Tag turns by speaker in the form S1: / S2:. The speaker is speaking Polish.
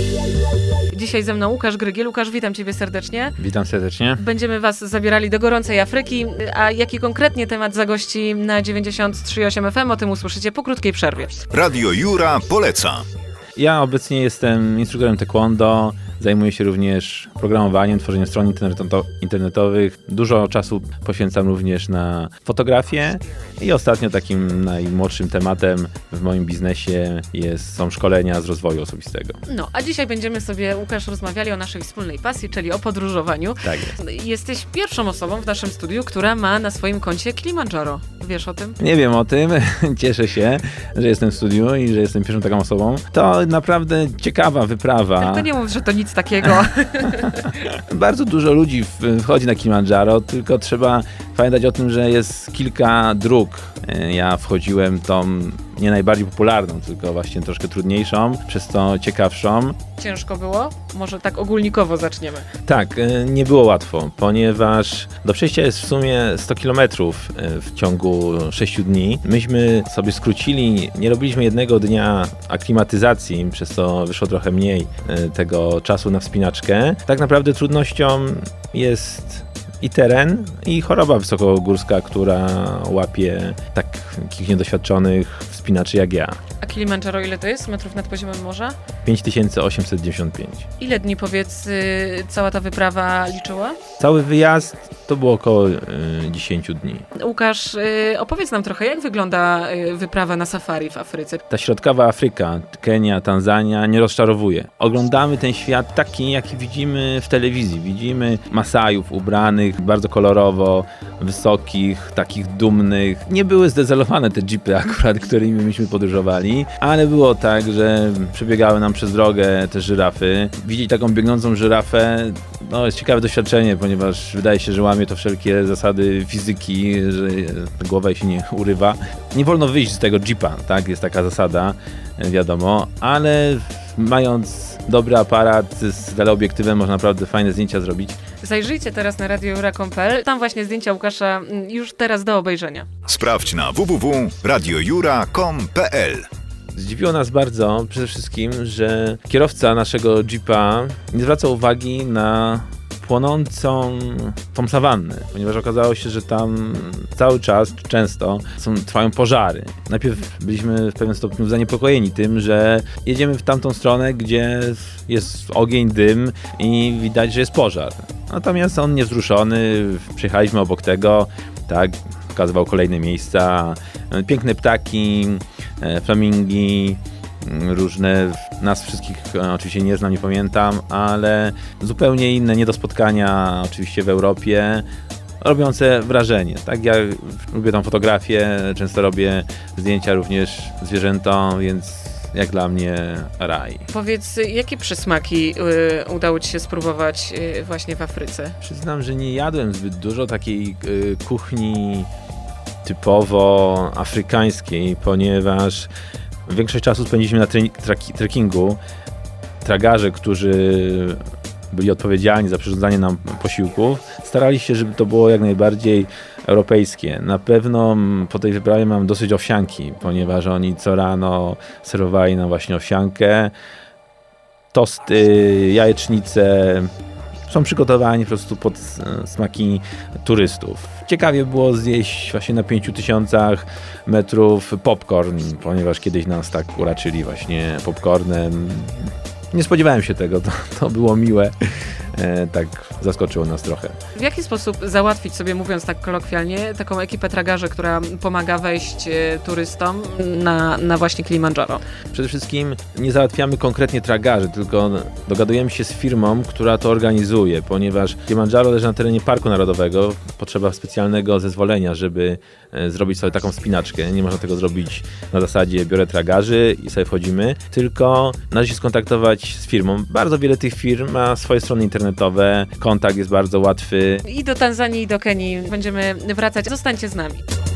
S1: Dzisiaj ze mną Łukasz Grygiel. Łukasz, witam Ciebie serdecznie.
S2: Witam serdecznie.
S1: Będziemy Was zabierali do gorącej Afryki, a jaki konkretnie temat zagości na 93,8 FM, o tym usłyszycie po krótkiej przerwie.
S3: Radio Jura poleca.
S2: Ja obecnie jestem instruktorem taekwondo, zajmuję się również programowaniem, tworzeniem stron internetowych. Dużo czasu poświęcam również na fotografię i ostatnio takim najmłodszym tematem w moim biznesie są szkolenia z rozwoju osobistego.
S1: No, a dzisiaj będziemy sobie, Łukasz, rozmawiali o naszej wspólnej pasji, czyli o podróżowaniu.
S2: Tak jest.
S1: Jesteś pierwszą osobą w naszym studiu, która ma na swoim koncie Kilimandżaro. Wiesz o tym?
S2: Nie wiem o tym. Cieszę się, że jestem w studiu i że jestem pierwszą taką osobą. To naprawdę ciekawa wyprawa.
S1: Tak, to nie mów, że to nic takiego.
S2: Bardzo dużo ludzi wchodzi na Kilimandżaro, tylko trzeba pamiętać o tym, że jest kilka dróg. Ja wchodziłem tą nie najbardziej popularną, tylko właśnie troszkę trudniejszą, przez to ciekawszą.
S1: Ciężko było? Może tak ogólnikowo zaczniemy.
S2: Tak, nie było łatwo, ponieważ do przejścia jest w sumie 100 km w ciągu 6 dni. Myśmy sobie skrócili, nie robiliśmy jednego dnia aklimatyzacji, przez to wyszło trochę mniej tego czasu na wspinaczkę. Tak naprawdę trudnością jest i teren, i choroba wysokogórska, która łapie takich niedoświadczonych wspinaczy jak ja.
S1: A Kilimandżaro ile to jest metrów nad poziomem morza?
S2: 5895.
S1: Ile dni, powiedz, cała ta wyprawa liczyła?
S2: Cały wyjazd to było około 10 dni.
S1: Łukasz, opowiedz nam trochę, jak wygląda wyprawa na safari w Afryce?
S2: Ta środkowa Afryka, Kenia, Tanzania nie rozczarowuje. Oglądamy ten świat taki, jaki widzimy w telewizji. Widzimy Masajów ubranych bardzo kolorowo, wysokich, takich dumnych. Nie były zdezelowane te jeepy akurat, którymi myśmy podróżowali, ale było tak, że przebiegały nam przez drogę te żyrafy. Widzieć taką biegnącą żyrafę, jest ciekawe doświadczenie, ponieważ wydaje się, że łamie to wszelkie zasady fizyki, że głowa się nie urywa. Nie wolno wyjść z tego jeepa, tak? Jest taka zasada, wiadomo, ale mając dobry aparat z teleobiektywem można naprawdę fajne zdjęcia zrobić.
S1: Zajrzyjcie teraz na radiojura.pl, tam właśnie zdjęcia Łukasza już teraz do obejrzenia.
S3: Sprawdź na www.radiojura.com.pl.
S2: Zdziwiło nas bardzo przede wszystkim, że kierowca naszego jeepa nie zwraca uwagi na płonącą tą sawannę, ponieważ okazało się, że tam cały czas, często trwają pożary. Najpierw byliśmy w pewnym stopniu zaniepokojeni tym, że jedziemy w tamtą stronę, gdzie jest ogień, dym i widać, że jest pożar. Natomiast on niewzruszony, przyjechaliśmy obok tego, tak, pokazywał kolejne miejsca, piękne ptaki, flamingi, różne, nas wszystkich oczywiście nie znam, nie pamiętam, ale zupełnie inne, nie do spotkania oczywiście w Europie, robiące wrażenie. Tak, ja lubię tą fotografię, często robię zdjęcia również zwierzętom, więc jak dla mnie raj.
S1: Powiedz, jakie przysmaki udało Ci się spróbować właśnie w Afryce?
S2: Przyznam, że nie jadłem zbyt dużo takiej kuchni typowo afrykańskiej, ponieważ większość czasu spędziliśmy na trekkingu. Tragarze, którzy byli odpowiedzialni za przyrządzanie nam posiłków, starali się, żeby to było jak najbardziej europejskie. Na pewno po tej wyprawie mam dosyć owsianki, ponieważ oni co rano serwowali nam właśnie owsiankę, tosty, jajecznice. Są przygotowani po prostu pod smaki turystów. Ciekawie było zjeść właśnie na 5000 metrów popcorn, ponieważ kiedyś nas tak uraczyli właśnie popcornem. Nie spodziewałem się tego, to było miłe. Tak zaskoczyło nas trochę.
S1: W jaki sposób załatwić sobie, mówiąc tak kolokwialnie, taką ekipę tragarzy, która pomaga wejść turystom na właśnie Kilimandżaro?
S2: Przede wszystkim nie załatwiamy konkretnie tragarzy, tylko dogadujemy się z firmą, która to organizuje, ponieważ Kilimandżaro leży na terenie Parku Narodowego. Potrzeba specjalnego zezwolenia, żeby zrobić sobie taką wspinaczkę. Nie można tego zrobić na zasadzie biorę tragarzy i sobie wchodzimy, tylko należy się skontaktować z firmą. Bardzo wiele tych firm ma swoje strony internetowe, kontakt jest bardzo łatwy.
S1: I do Tanzanii, i do Kenii będziemy wracać. Zostańcie z nami.